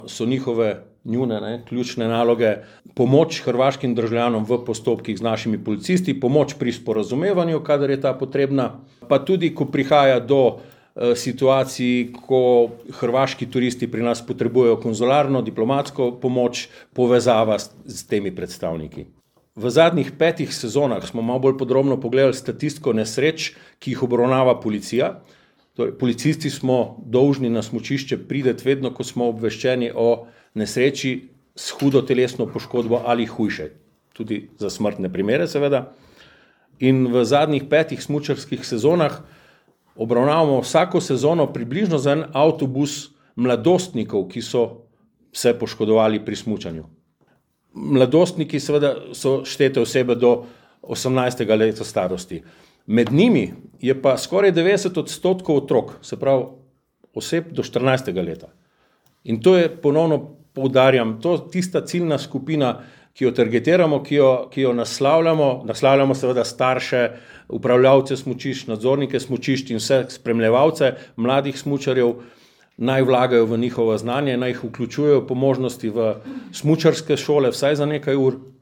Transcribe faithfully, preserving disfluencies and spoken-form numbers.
so njihove njune ne, ključne naloge pomoč hrvaškim državljanom v postopkih z našimi policisti, pomoč pri sporazumevanju, kadar je ta potrebna, pa tudi, ko prihaja do e, situacij, ko hrvaški turisti pri nas potrebujejo konzularno, diplomatsko pomoč, povezava s, s temi predstavniki. V zadnjih petih sezonah smo malo bolj podrobno pogledali statistiko nesreč, ki jih obravnava policija. Torej, policisti smo dolžni na smučišče priti vedno, ko smo obveščeni o nesreči s hudo telesno poškodbo ali hujše, tudi za smrtne primere seveda. In v zadnjih petih smučarskih sezonah obravnavamo vsako sezono približno za en avtobus mladostnikov, ki so se poškodovali pri smučanju. Mladostniki seveda so štete osebe do osemnajstega leta starosti. Med njimi je pa skoraj devetdeset odstotkov otrok, se pravi oseb do štirinajstega leta. In to je, ponovno poudarjam, to tista ciljna skupina, ki jo targetiramo, ki jo, ki jo naslavljamo, naslavljamo seveda starše, upravljavce smučišč, nadzornike smučišč in vse spremljevalce mladih smučarjev, naj vlagajo v njihovo znanje, naj jih vključujejo po možnosti v smučarske šole vsaj za nekaj ur.